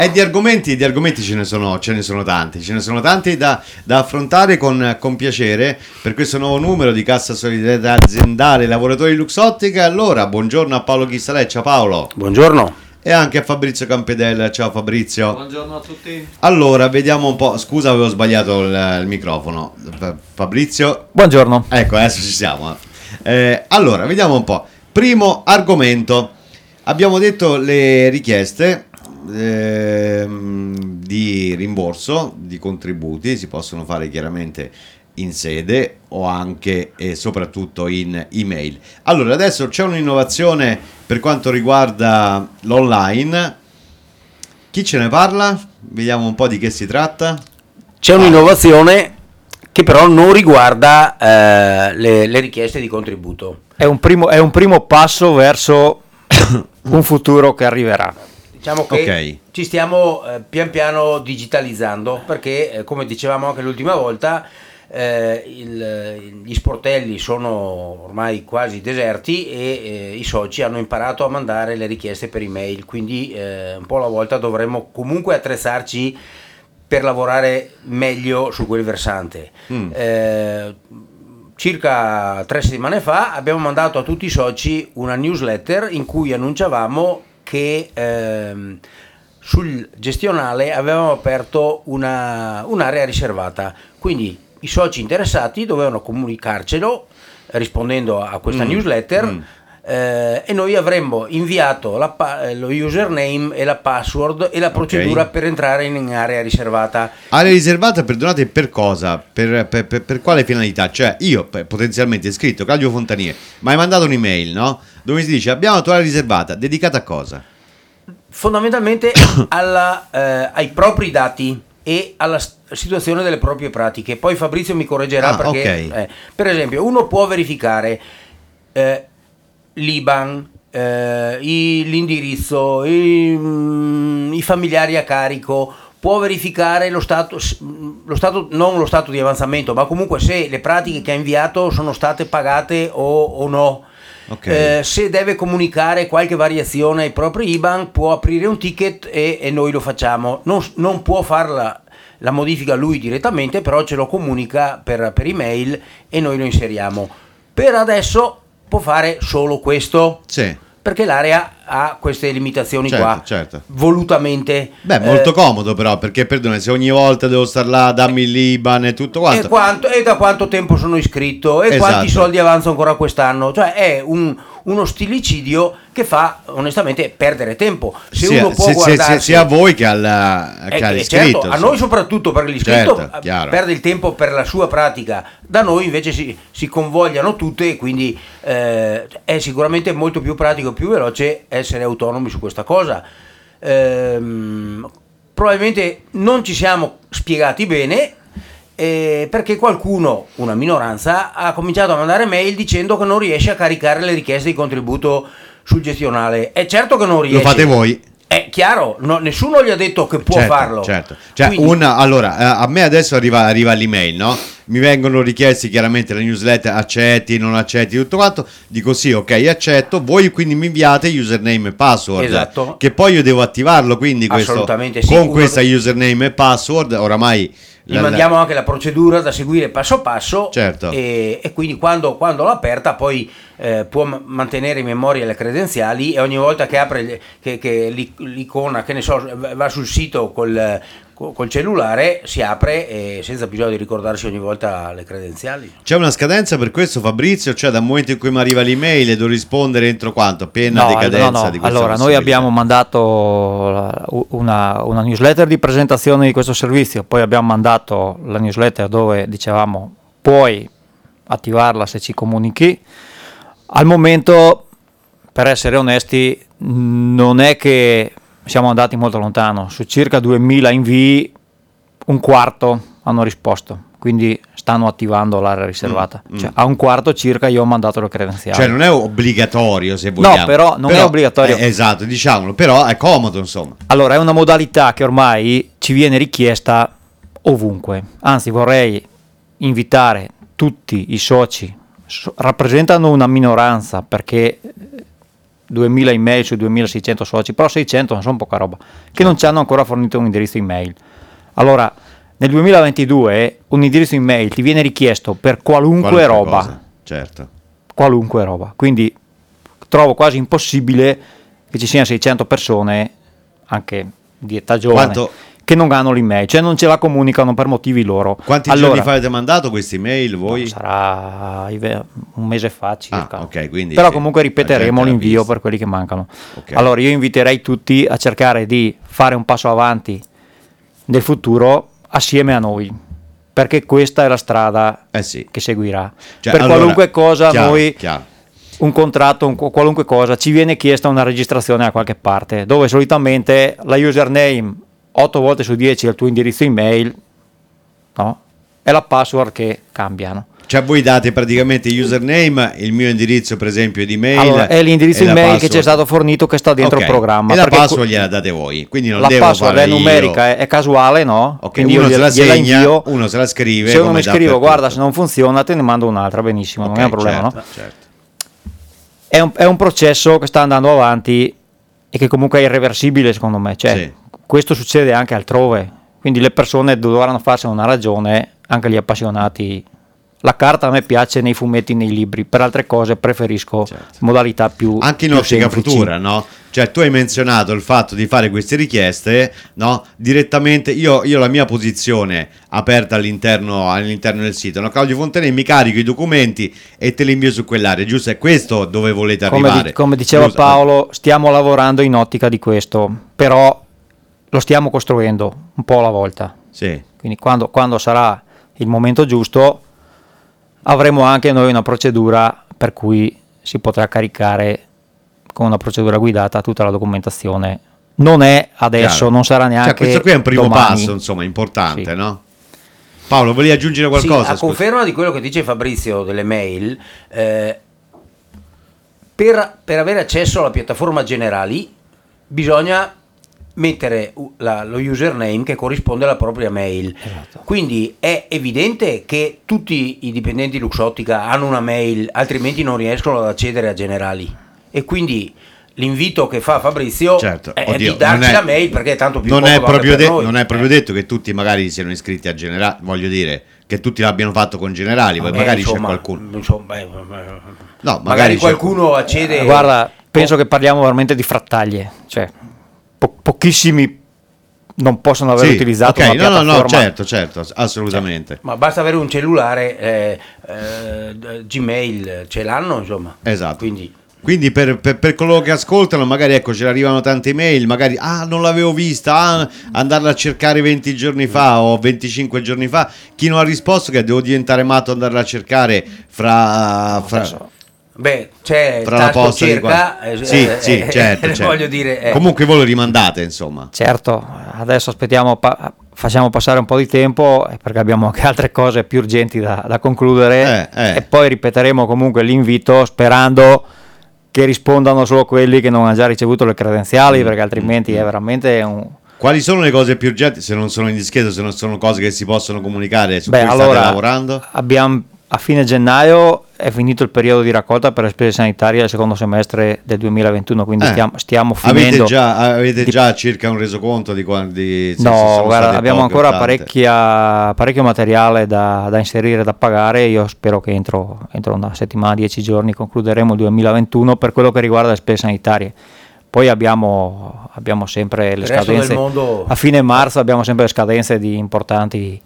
E di argomenti ce ne sono tanti da affrontare con piacere per questo nuovo numero di Cassa Solidarietà Aziendale Lavoratori Luxottica. Allora, buongiorno a Paolo Chissalè, ciao Paolo. Buongiorno. E anche a Fabrizio Campedella, ciao Fabrizio. Buongiorno a tutti. Allora, vediamo un po', scusa avevo sbagliato il microfono. Fabrizio. Buongiorno. Ecco, adesso ci siamo. Allora, vediamo un po'. Primo argomento, abbiamo detto le richieste di rimborso di contributi si possono fare chiaramente in sede o anche e soprattutto in email. Allora adesso c'è un'innovazione per quanto riguarda l'online. Chi ce ne parla? Vediamo un po' di che si tratta. C'è un'innovazione che però non riguarda le richieste di contributo. È un primo passo verso un futuro che arriverà. Diciamo che ci stiamo pian piano digitalizzando perché, come dicevamo anche l'ultima volta, gli sportelli sono ormai quasi deserti e i soci hanno imparato a mandare le richieste per email, quindi un po' alla volta dovremmo comunque attrezzarci per lavorare meglio su quel versante. Circa 3 settimane fa abbiamo mandato a tutti i soci una newsletter in cui annunciavamo che sul gestionale avevamo aperto un'area riservata, quindi i soci interessati dovevano comunicarcelo rispondendo a questa newsletter e noi avremmo inviato lo username e la password e la procedura per entrare in area riservata. Area riservata, perdonate, per cosa? Per quale finalità? Cioè io potenzialmente scritto Claudio Fontanier, ma hai mandato un'email, no? Dove si dice abbiamo la tua area riservata, dedicata a cosa? Fondamentalmente ai propri dati e alla situazione delle proprie pratiche. Poi Fabrizio mi correggerà perché per esempio uno può verificare l'IBAN, l'indirizzo, i familiari a carico, può verificare lo stato, non lo stato di avanzamento, ma comunque se le pratiche che ha inviato sono state pagate o no. Se deve comunicare qualche variazione ai propri IBAN può aprire un ticket e noi lo facciamo. Non può farla la modifica lui direttamente, però ce lo comunica per email e noi lo inseriamo. Per adesso può fare solo questo, perché l'area ha queste limitazioni volutamente. Molto comodo però, perché perdona, se ogni volta devo star là, dammi l'IBAN e tutto quanto. E da quanto tempo sono iscritto e quanti soldi avanzo ancora quest'anno, cioè è uno stilicidio che fa onestamente perdere tempo. Uno può guardarsi, sia a voi che all'iscritto. Certo, a noi soprattutto perché l'iscritto perde il tempo per la sua pratica, da noi invece si convogliano tutte e quindi è sicuramente molto più pratico e più veloce essere autonomi su questa cosa. Probabilmente non ci siamo spiegati bene perché qualcuno, una minoranza, ha cominciato a mandare mail dicendo che non riesce a caricare le richieste di contributo sul gestionale. È certo che non riesce. Lo fate voi? È chiaro, nessuno gli ha detto che può farlo. Certo. Cioè, allora, a me adesso arriva l'email, no? Mi vengono richiesti chiaramente la newsletter, accetti, non accetti, tutto quanto. Dico sì, ok, accetto. Voi quindi mi inviate username e password. Esatto. Che poi io devo attivarlo, quindi assolutamente con questa username e password, oramai gli mandiamo anche la procedura da seguire passo passo, e quindi quando l'ha aperta poi può mantenere in memoria le credenziali e ogni volta che apre che l'icona, che ne so, va sul sito col cellulare, si apre senza bisogno di ricordarsi ogni volta le credenziali. C'è una scadenza per questo, Fabrizio? Cioè dal momento in cui mi arriva l'email devo rispondere entro quanto? Appena decadenza di questa Allora, noi abbiamo mandato una newsletter di presentazione di questo servizio, poi abbiamo mandato la newsletter dove dicevamo puoi attivarla se ci comunichi. Al momento, per essere onesti, non è che siamo andati molto lontano. Su circa 2000 invii, un quarto hanno risposto, quindi stanno attivando l'area riservata. Cioè, a un quarto circa io ho mandato le credenziali. Cioè non è obbligatorio, se vogliamo. No, però non è obbligatorio. Esatto, diciamolo, però è comodo, insomma. Allora, è una modalità che ormai ci viene richiesta ovunque. Anzi, vorrei invitare tutti i soci, rappresentano una minoranza perché 2000 email su 2600 soci, però 600 non sono poca roba, che non ci hanno ancora fornito un indirizzo email. Allora, nel 2022 un indirizzo email ti viene richiesto per qualunque roba, cosa, certo. Qualunque roba, quindi trovo quasi impossibile che ci siano 600 persone, anche di età giovane, che non hanno l'email, cioè non ce la comunicano per motivi loro. Quanti giorni fa avete mandato queste email voi? Sarà un mese fa circa. Okay, quindi però comunque ripeteremo l'invio per quelli che mancano. Okay. Allora io inviterei tutti a cercare di fare un passo avanti nel futuro assieme a noi, perché questa è la strada che seguirà. Cioè, per allora, qualunque cosa chiaro. Un contratto, qualunque cosa, ci viene chiesta una registrazione da qualche parte, dove solitamente la username 8 volte su 10 è il tuo indirizzo email, no? E la password che cambiano. Cioè voi date praticamente username, il mio indirizzo per esempio di mail, allora, è l'indirizzo email che ci è stato fornito, che sta dentro il programma, e la password gliela date voi, quindi non la devo password fare è numerica, è casuale, no? Okay, uno se la segna, invio, uno se la scrive. Se uno mi scrivo, guarda, se non funziona te ne mando un'altra, benissimo, non è un problema, certo, no? Certo. È un processo che sta andando avanti e che comunque è irreversibile secondo me, cioè questo succede anche altrove, quindi le persone dovranno farsene una ragione, anche gli appassionati. La carta a me piace nei fumetti, nei libri, per altre cose preferisco modalità più anche in più ottica semplici. futura, no? Cioè tu hai menzionato il fatto di fare queste richieste, no? Direttamente io la mia posizione aperta all'interno del sito, no? Claudio Fontenay, mi carico i documenti e te li invio su quell'area, giusto? È questo dove volete arrivare. Come diceva Paolo, stiamo lavorando in ottica di questo, però lo stiamo costruendo un po' alla volta. Sì. Quindi quando sarà il momento giusto avremo anche noi una procedura per cui si potrà caricare con una procedura guidata tutta la documentazione. Non è adesso, Chiaro. non sarà neanche questo qui è un primo domani. passo, insomma, importante, no? Paolo, volevi aggiungere qualcosa? Sì, a conferma di quello che dice Fabrizio delle mail, per avere accesso alla piattaforma generali bisogna mettere lo username che corrisponde alla propria mail. Esatto. Quindi è evidente che tutti i dipendenti Luxottica hanno una mail, altrimenti non riescono ad accedere a generali, e quindi l'invito che fa Fabrizio è di darci la mail, perché è tanto più non è proprio noi. detto che tutti magari siano iscritti a generali, voglio dire che tutti l'abbiano fatto con generali, poi magari insomma, c'è qualcuno no, magari qualcuno accede. Guarda, penso che parliamo veramente di frattaglie, cioè pochissimi non possono aver utilizzato una piattaforma. No, certo, assolutamente. Ma basta avere un cellulare, Gmail ce l'hanno, insomma. Esatto. Quindi per coloro che ascoltano, magari ce arrivano tante email, magari non l'avevo vista, andarla a cercare 20 giorni fa o 25 giorni fa, chi non ha risposto che devo diventare matto andarla a cercare fra c'è fra la posta cerca, certo. Voglio dire, comunque voi lo rimandate, insomma. Certo, adesso aspettiamo, facciamo passare un po' di tempo perché abbiamo anche altre cose più urgenti da concludere e poi ripeteremo comunque l'invito sperando che rispondano solo quelli che non hanno già ricevuto le credenziali, perché altrimenti è veramente un... Quali sono le cose più urgenti, se non sono indiscreto, se non sono cose che si possono comunicare, su cui state lavorando? Abbiamo a fine gennaio è finito il periodo di raccolta per le spese sanitarie del secondo semestre del 2021, quindi stiamo finendo. Avete già circa un resoconto di quanti? No, guarda, abbiamo ancora parecchio materiale da inserire, da pagare. Io spero che entro una settimana, 10 giorni concluderemo il 2021 per quello che riguarda le spese sanitarie. Poi abbiamo sempre le scadenze. A fine marzo abbiamo sempre le scadenze di importanti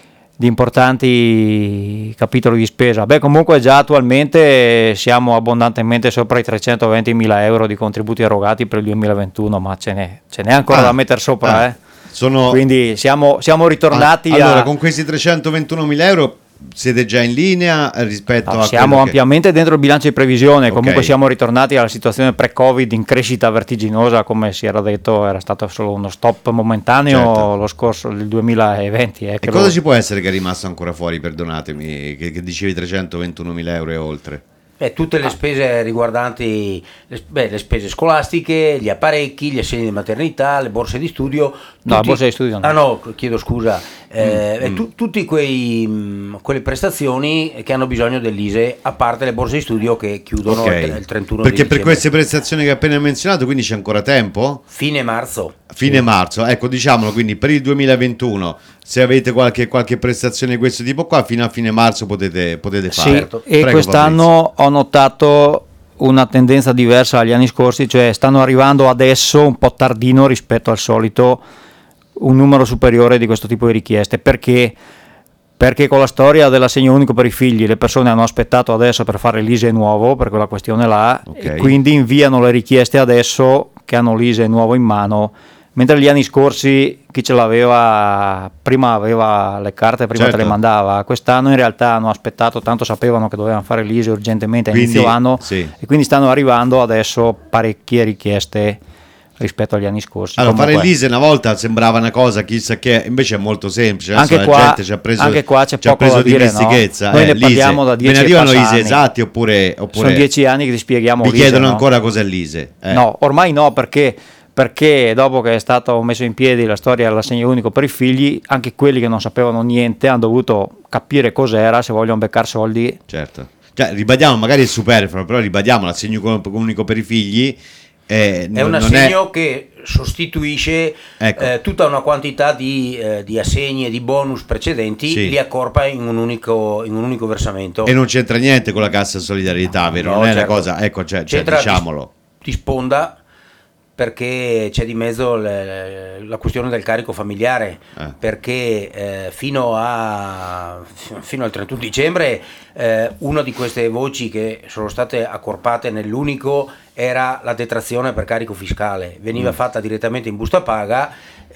capitoli di spesa. Comunque già attualmente siamo abbondantemente sopra i 320.000 euro di contributi erogati per il 2021, ma ce n'è ancora da mettere sopra. Quindi siamo ritornati allora con questi 321.000 euro siete già in linea rispetto a siamo ampiamente dentro il bilancio di previsione. Comunque siamo ritornati alla situazione pre-Covid in crescita vertiginosa, come si era detto, era stato solo uno stop momentaneo lo scorso il 2020. E cosa ci può essere che è rimasto ancora fuori, perdonatemi, che dicevi 321.000 euro e oltre? Tutte le spese riguardanti le spese scolastiche, gli apparecchi, gli assegni di maternità, le borse di studio, No, la borsa di studio no. Ah no, chiedo scusa. Tutti quelle prestazioni che hanno bisogno dell'ISEE, a parte le borse di studio che chiudono il 31 Perché di per dicembre. queste prestazioni che hai appena menzionato, quindi c'è ancora tempo? Fine marzo. Fine marzo, ecco, diciamolo, quindi per il 2021, se avete qualche prestazione di questo tipo qua, fino a fine marzo potete fare. Sì, Certo. e Prego, quest'anno ho notato una tendenza diversa agli anni scorsi, cioè stanno arrivando adesso un po' tardino rispetto al solito un numero superiore di questo tipo di richieste. Perché con la storia dell'assegno unico per i figli le persone hanno aspettato adesso per fare l'ISEE nuovo, per quella questione là, e quindi inviano le richieste adesso che hanno l'ISEE nuovo in mano, mentre gli anni scorsi chi ce l'aveva prima aveva le carte, prima te le mandava. Quest'anno in realtà hanno aspettato, tanto sapevano che dovevano fare l'ISEE urgentemente a inizio anno, e quindi stanno arrivando adesso parecchie richieste rispetto agli anni scorsi. Allora, fare l'ISEE una volta sembrava una cosa chissà che, invece è molto semplice. Anche la qua, gente ci ha c'è preso poco da dire, dimestichezza. no? Noi ne parliamo da 10 Me ne arrivano anni. ISEE esatti oppure sono 10 anni che ti spieghiamo vi l'ISEE, chiedono no? ancora cos'è l'ISEE. No, ormai no, perché dopo che è stato messo in piedi la storia dell'assegno unico per i figli, anche quelli che non sapevano niente hanno dovuto capire cos'era se vogliono beccare soldi. Certo. Cioè, ribadiamo, magari è superfluo, però ribadiamo, l'assegno unico per i figli è un assegno che sostituisce tutta una quantità di assegni e di bonus precedenti, li accorpa in un unico versamento. E non c'entra niente con la cassa solidarietà, vero? No, non è certo. una cosa, ecco, diciamolo. Di sponda, perché c'è di mezzo la questione del carico familiare, perché fino al 31 dicembre una di queste voci che sono state accorpate nell'unico era la detrazione per carico fiscale, veniva fatta direttamente in busta paga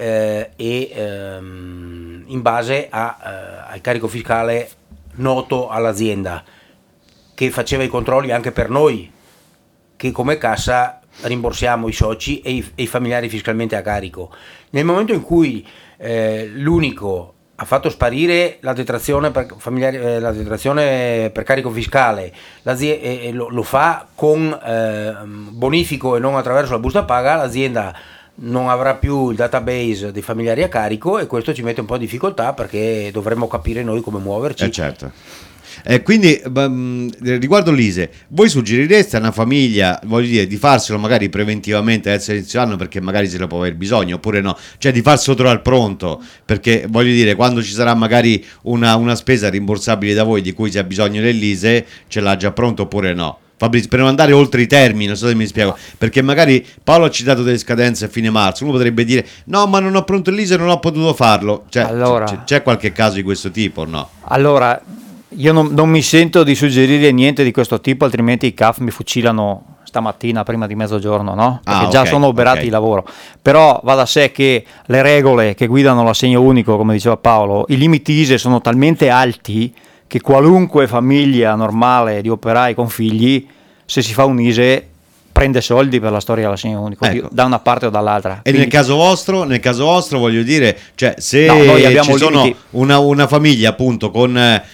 in base al carico fiscale noto all'azienda, che faceva i controlli anche per noi, che come cassa rimborsiamo i soci e i familiari fiscalmente a carico. Nel momento in cui l'unico ha fatto sparire la detrazione per carico fiscale, lo fa con bonifico e non attraverso la busta paga, l'azienda non avrà più il database dei familiari a carico, e questo ci mette un po' in difficoltà, perché dovremmo capire noi come muoverci. Certo. Quindi riguardo l'ISEE, voi suggerireste a una famiglia, voglio dire, di farselo magari preventivamente adesso inizio anno, perché magari se ne può aver bisogno, oppure no, cioè di farselo trovare al pronto, perché voglio dire, quando ci sarà magari una spesa rimborsabile da voi di cui si ha bisogno dell'ISEE, ce l'ha già pronto oppure no? Fabrizio, per non andare oltre i termini, non so se mi spiego, perché magari Paolo ha citato delle scadenze a fine marzo, uno potrebbe dire no, ma non ho pronto l'ISEE, non ho potuto farlo, cioè, allora, c'è qualche caso di questo tipo o no? Allora, io non mi sento di suggerire niente di questo tipo, altrimenti i CAF mi fucilano stamattina prima di mezzogiorno, no? Perché già sono oberati di lavoro. Però va da sé che le regole che guidano l'assegno unico, come diceva Paolo, i limiti ISEE sono talmente alti che qualunque famiglia normale di operai con figli, se si fa un ISEE, prende soldi per la storia dell'assegno unico, da una parte o dall'altra. E nel caso vostro voglio dire, cioè se noi abbiamo ci sono una famiglia appunto con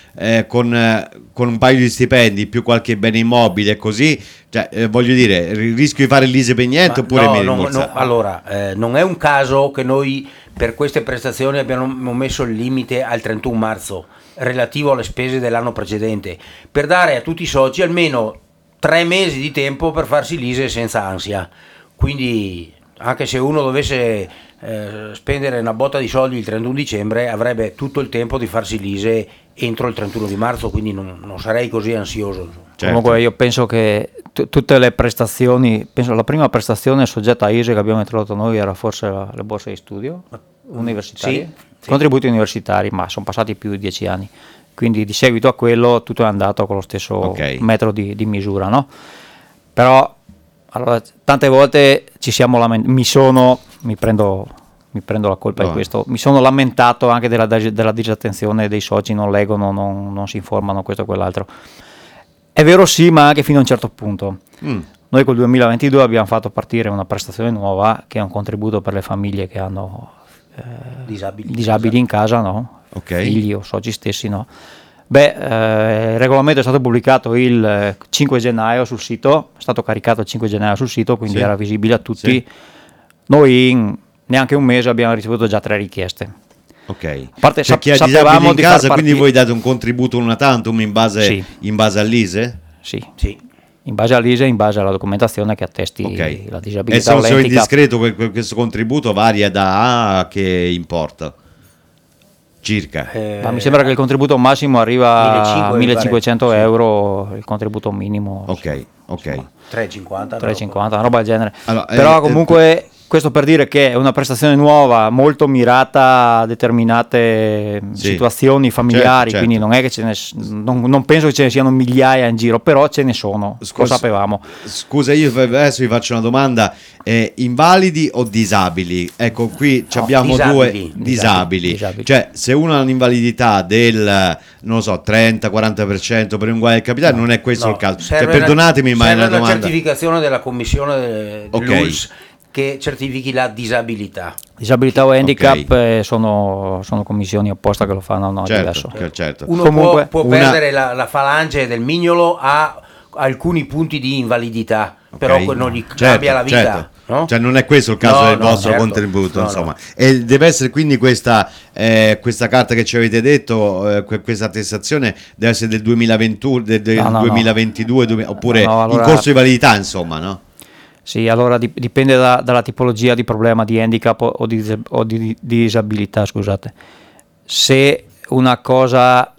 un paio di stipendi più qualche bene immobile e così, cioè voglio dire, rischio di fare l'ISEE per niente oppure mi rimborsate? Allora, non è un caso che noi per queste prestazioni abbiamo messo il limite al 31 marzo relativo alle spese dell'anno precedente, per dare a tutti i soci almeno 3 mesi di tempo per farsi l'ISEE senza ansia. Quindi anche se uno dovesse spendere una botta di soldi il 31 dicembre avrebbe tutto il tempo di farsi l'ISEE entro il 31 di marzo, quindi non sarei così ansioso. Certo. Comunque io penso che tutte le prestazioni, penso la prima prestazione soggetta a ISEE che abbiamo introdotto noi era forse le borse di studio universitarie, sì. Contributi universitari, ma sono passati più di 10 anni. Quindi di seguito a quello tutto è andato con lo stesso metro di misura, no? Però allora, tante volte ci siamo lamentati, mi prendo la colpa di questo, mi sono lamentato anche della disattenzione dei soci, non leggono, non si informano, questo e quell'altro. È vero sì, ma anche fino a un certo punto. Noi col 2022 abbiamo fatto partire una prestazione nuova che è un contributo per le famiglie che hanno disabili in casa, no? Figli o soci stessi, no? Il regolamento è stato pubblicato il 5 gennaio sul sito, è stato caricato il 5 gennaio sul sito, quindi era visibile a tutti. Noi neanche un mese abbiamo ricevuto già 3 richieste. Ok. A parte C'è chi ha disabili sapevamo in di casa, far quindi voi date un contributo una tantum in base, Sì. in base all'ISE? Sì, Sì. in base all'ISE, in base alla documentazione che attesti Ok. la E disabilità o se ho l'handicap. indiscreto, questo contributo varia da a che importa? Circa. Ma mi sembra che il contributo massimo arriva a 1500 1.500 sì. euro, il contributo minimo Ok, ok. 3,50. 350, una roba del genere. Allora, Però comunque questo per dire che è una prestazione nuova, molto mirata a determinate Sì. situazioni familiari, Certo. quindi non è che non penso che ce ne siano migliaia in giro, però ce ne sono, lo Scusa- sapevamo. Scusa, io adesso vi faccio una domanda. Invalidi o disabili? Ecco, qui No, abbiamo disabili. disabili. Disabili. Cioè, se uno ha un'invalidità del, non lo so, 30-40% per un guaio del capitale, non è questo il caso. Cioè, serve perdonatemi, ma è una serve domanda. certificazione della commissione Ok. dell'ULS che certifichi la disabilità. Disabilità o handicap Ok. sono commissioni apposta che lo fanno, no, è diverso. Certo. Uno Comunque, può una- perdere la falange del mignolo a alcuni punti di invalidità, però Ok. non gli Certo, cambia la vita. certo. No? Cioè non è questo il caso No, del no, vostro certo. contributo, No, insomma. no. E deve essere quindi questa carta che ci avete detto, questa attestazione deve essere del 2021, del No. 2022, oppure No, allora- in corso di validità, insomma, no? Sì, allora dipende dalla tipologia di problema di handicap o di disabilità, scusate. Se una cosa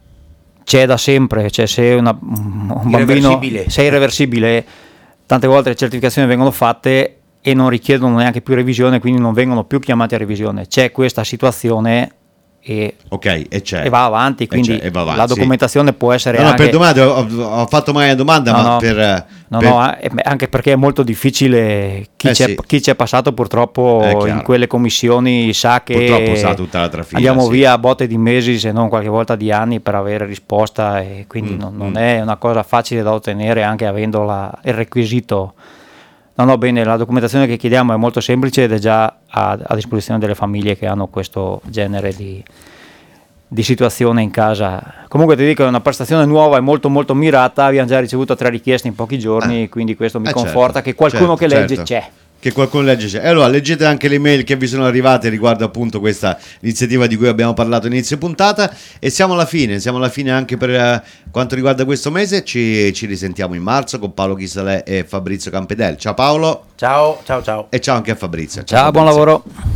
c'è da sempre, cioè se un bambino Irreversibile. se è irreversibile, tante volte le certificazioni vengono fatte e non richiedono neanche più revisione, quindi non vengono più chiamati a revisione. C'è questa situazione e Ok, e c'è. va avanti, quindi e va avanti, la sì. documentazione può essere No, anche... perdonate, ho fatto mai una domanda, No, ma no. per... Anche perché è molto difficile, Sì. chi c'è passato È purtroppo chiaro. in quelle commissioni sa che Purtroppo sa tutta la trafila, andiamo sì. via a botte di mesi, se non qualche volta di anni, per avere risposta, e quindi non è una cosa facile da ottenere anche avendo il requisito. No, bene, la documentazione che chiediamo è molto semplice ed è già a disposizione delle famiglie che hanno questo genere di situazione in casa. Comunque ti dico, è una prestazione nuova e molto molto mirata, abbiamo già ricevuto 3 richieste in pochi giorni, quindi questo mi conforta certo, che qualcuno che legge certo. c'è. Che qualcuno legge c'è. E allora leggete anche le mail che vi sono arrivate riguardo appunto questa iniziativa di cui abbiamo parlato inizio puntata, e siamo alla fine anche per quanto riguarda questo mese. Ci risentiamo in marzo con Paolo Chisalè e Fabrizio Campedel. Ciao Paolo Ciao. e ciao anche a Fabrizio. Ciao, buon Fabrizio. lavoro.